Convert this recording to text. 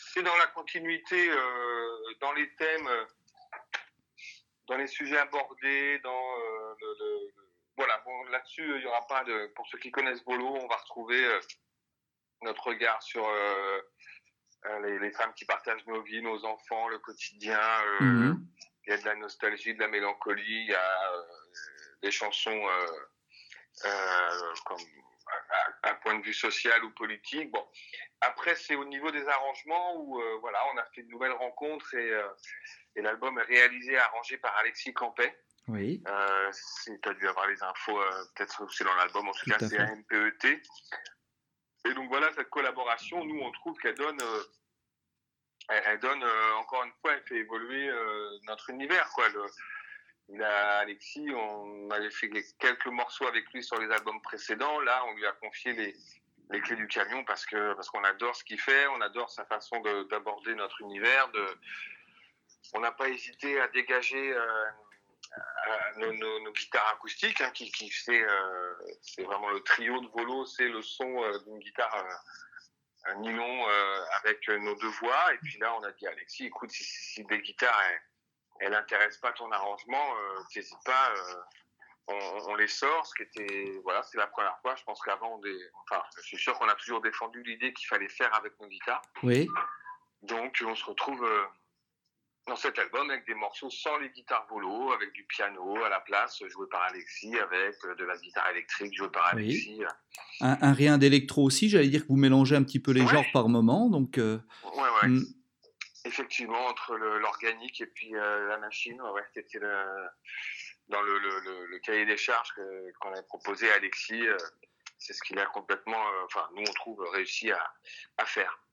c'est dans la continuité, dans les thèmes, dans les sujets abordés, dans voilà, bon, là-dessus, il y aura pas de. Pour ceux qui connaissent Volo, on va retrouver notre regard sur les femmes qui partagent nos vies, nos enfants, le quotidien. Mmh. Il y a de la nostalgie, de la mélancolie, il y a des chansons comme un point de vue social ou politique. Bon, après c'est au niveau des arrangements où voilà, on a fait une nouvelle rencontre et l'album est réalisé et arrangé par Alexis Campet. Oui, Tu as dû avoir les infos, peut-être aussi dans l'album, en tout tout cas à c'est fait. AMPET. Et donc voilà, cette collaboration, nous on trouve qu'elle donne, elle donne encore une fois, elle fait évoluer notre univers, quoi. Alexis, on avait fait quelques morceaux avec lui sur les albums précédents. Là, on lui a confié les clés du camion parce qu'on adore ce qu'il fait, on adore sa façon d'aborder notre univers. On n'a pas hésité à dégager nos guitares acoustiques, hein, c'est vraiment le trio de Volo, c'est le son d'une guitare nylon avec nos deux voix. Et puis là, on a dit à Alexis, écoute, si des guitares elles n'intéressent pas ton arrangement, n'hésite pas, on les sort. Ce qui était, voilà, c'est la première fois. Je pense qu'avant, enfin, je suis sûr qu'on a toujours défendu l'idée qu'il fallait faire avec nos guitares. Oui. Donc, on se retrouve dans cet album avec des morceaux sans les guitares Volo, avec du piano à la place, joué par Alexis, avec de la guitare électrique jouée par Oui. Alexis. Un rien d'électro aussi, j'allais dire que vous mélangez un petit peu les Ouais, genres par moment, donc ouais, ouais. mmh, Effectivement, entre l'organique et puis la machine, ouais, c'était dans le cahier des charges qu'on avait proposé à Alexis. C'est ce qu'il a complètement, enfin, nous on trouve réussi à faire.